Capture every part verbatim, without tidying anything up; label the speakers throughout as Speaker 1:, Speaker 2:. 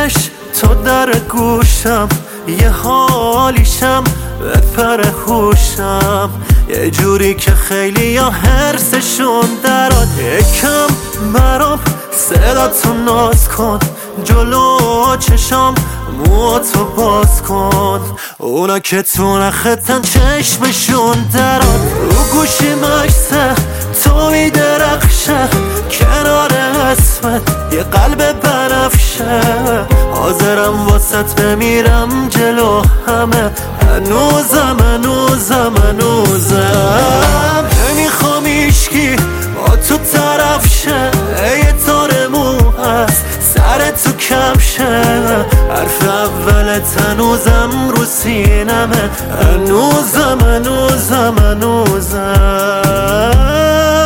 Speaker 1: دلش تو در گوشم، یه حالیشم بپر هوشم، یه جوری که خیلی یا حرسشون دراد. یکم برام صدا تو ناز کن، جلو چشام موتو باز کن، اونا که تو نختن چشمشون دراد. رو گوشی مکسه تو میدرخشه، کنار اسمت یه قلب بنفشه، حاضرم واسط بمیرم جلو همه، هنوزم هنوزم هنوزم نمیخوام ایشکی با تو طرف شه، یه تار مو هست سر تو کفشه، حرف اولت هنوزم رو سینمه، هنوزم هنوزم هنوزم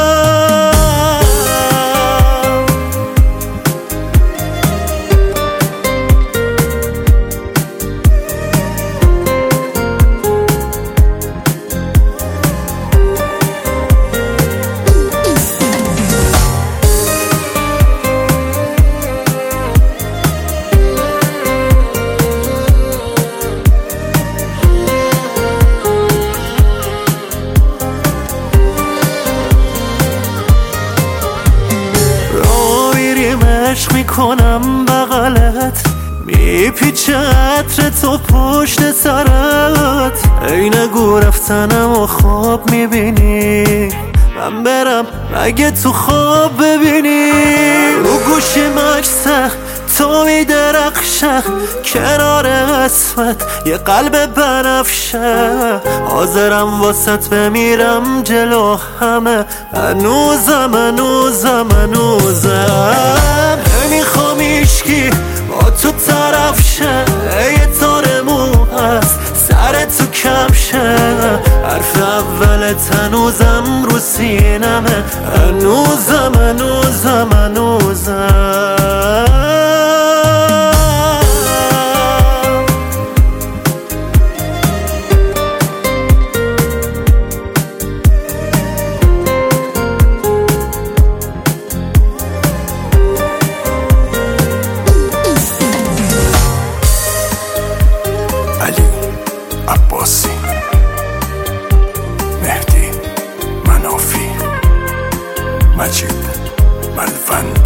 Speaker 1: عشق میکنم بغلت، میپیچه عطر تو پشت سرت، ای نگو رفتنم و خواب میبینی، من برم مگه تو خواب ببینی. رو گوشی مکسه تو میدرخشه، کنار اسمت یه قلب بنفشه، حاضرم واسط بمیرم جلو همه، هنوزم هنوزم هنوزم نمیخوام ایشکی با تو طرف شه، یه تار مو هست سر تو کفشه، حرف اولت هنوزم رو سینمه، هنوزم هنوزم هنوزم
Speaker 2: عباسی، مهدی منافی، مجید ملوند.